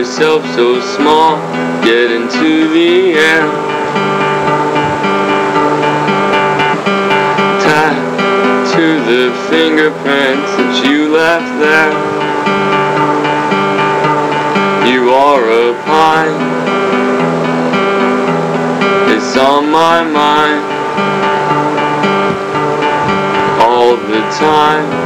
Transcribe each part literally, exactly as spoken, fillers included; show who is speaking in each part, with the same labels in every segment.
Speaker 1: yourself so small, get into the air. Tattoo the fingerprints that you left there. You are a pine, it's on my mind all the time.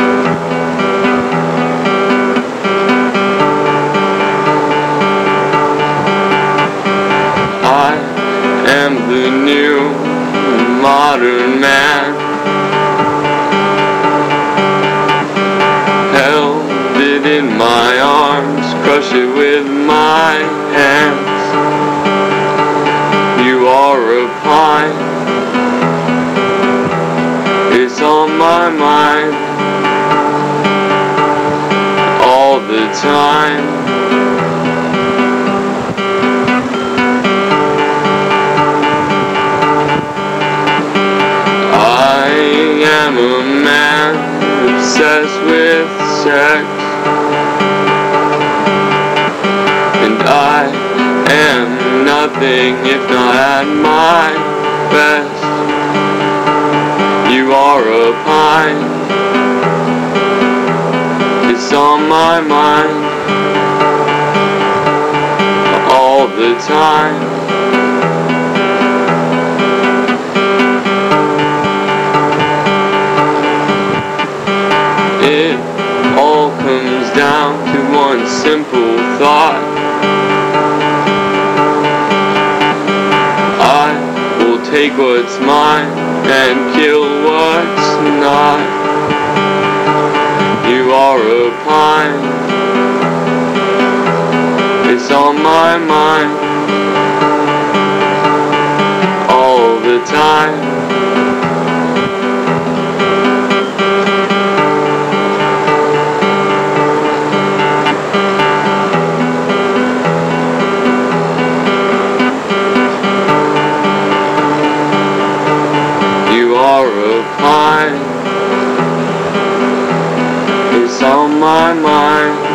Speaker 1: I am the new modern man, held it in my arms, crush it with my hands. You are a pine, it's on my mind all the time. I am a man obsessed with sex, and I am nothing if not at my best. You are a pine, it's on my mind all the time. It all comes down to one simple thought. I will take what's mine and kill what's not. You are a pine, it's on my mind all the time. You are a pine, it's on my mind